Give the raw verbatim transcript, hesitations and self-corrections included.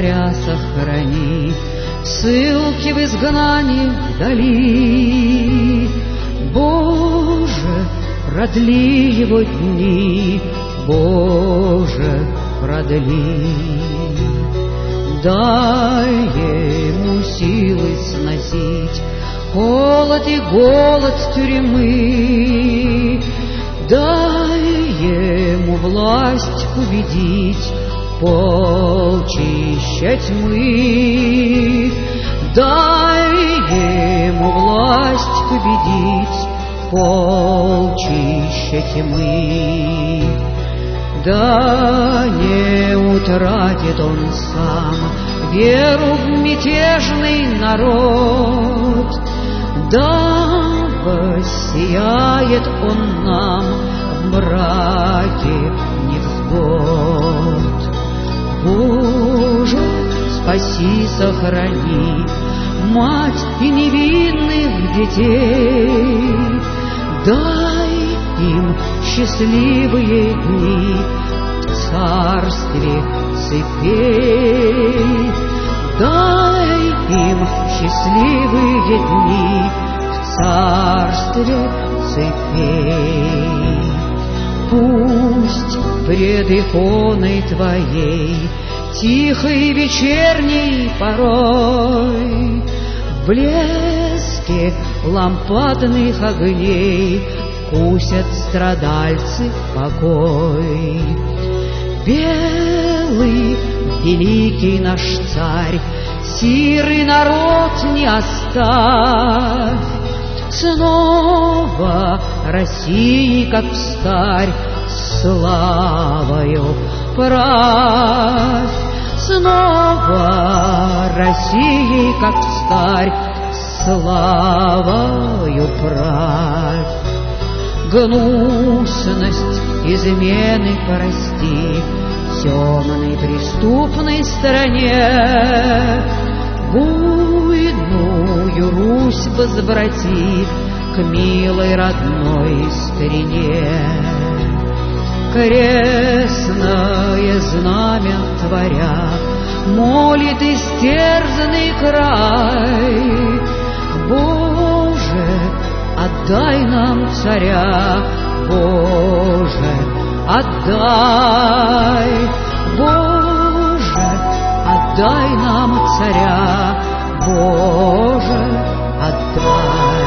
царя сохрани, ссылки в изгнании вдали. Боже, продли его дни, Боже, продли. Дай ему силы сносить холод и голод тюрьмы, дай ему власть победить полчища тьмы, дай ему власть победить полчища тьмы. Да не утратит он сам веру в мятежный народ, да воссияет он нам в мраке невзгод. Боже, спаси, сохрани мать и невинных детей, дай им счастливые дни в царстве цепей, дай им счастливые дни в царстве цепей. Пусть пред иконой Твоей тихой вечерней порой в блеске лампадных огней вкусят страдальцы покой. Белый великий наш царь, сирый народ не оставь, снова России, как встарь, славою правь, снова Россией, как встарь, славою правь. Гнусность измены прости темной преступной стороне, буйную Русь возврати к милой родной старине. Крестное знамя творя молит истерзанный край, Боже, отдай нам царя, Боже, отдай, Боже, отдай нам царя, Боже, отдай.